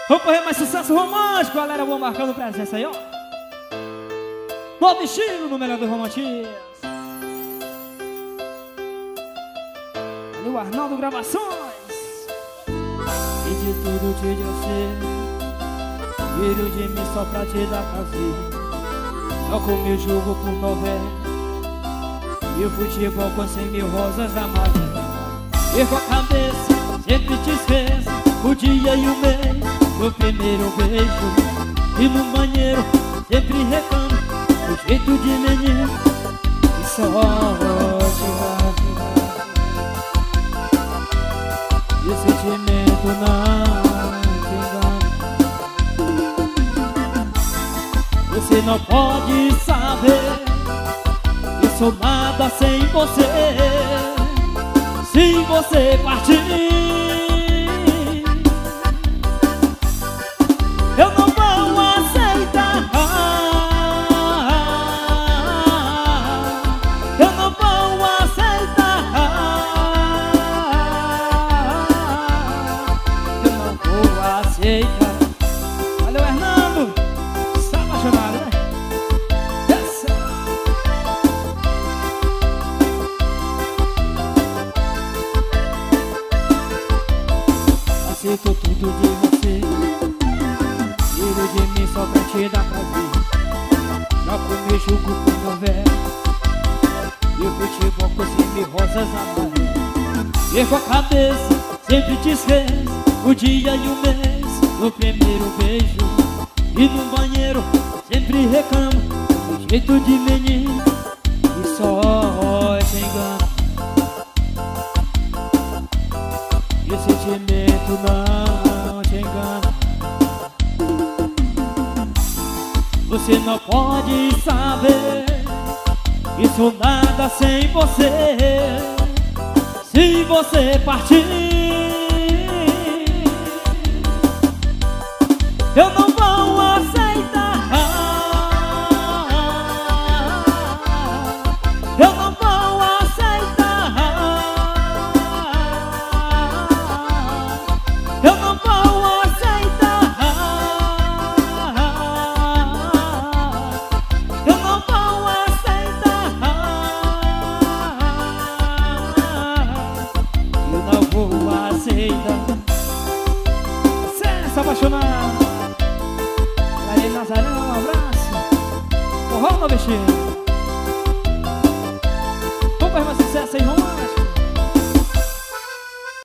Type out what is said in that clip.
Vamos correr mais sucesso romântico, galera. Vou marcando presença aí, ó. Novo estilo no melhor do romantismo. Ali o Arnaldo Gravações. E de tudo te deu ser, tiro de mim só pra te dar prazer. Troco meu jogo por novela e o futebol com 100.000 rosas amarelas. Perco a cabeça, sempre te esqueço, o dia e o mês do primeiro beijo. E no banheiro sempre reclamo do jeito de menino que só te rasga. E o sentimento não te engana. Você não pode saber que sou nada sem você. Se você partir, eu não vou aceitar. Eu não vou aceitar. Eu não vou aceitar. Valeu, Hernando. Está apaixonado, né? Essa. Aceito tudo de você, tiro de mim só pra te dar prazer. Troco meu jogo por novela e o futebol com 100.000 rosas amarelas. Perco a cabeça, sempre te esqueço, o dia e o mês do primeiro beijo. E no banheiro sempre reclamo do jeito de menino que só te engana. E o sentimento não te engana. Você não pode saber que sou nada sem você. Se você partir, eu não vou aceitar. Eu não vou aceitar. Eu não vou aceitar. Eu não vou aceitar. Eu não vou aceitar. Cessa apaixonado. Aí, Nazaré, um abraço. Forró no vestido.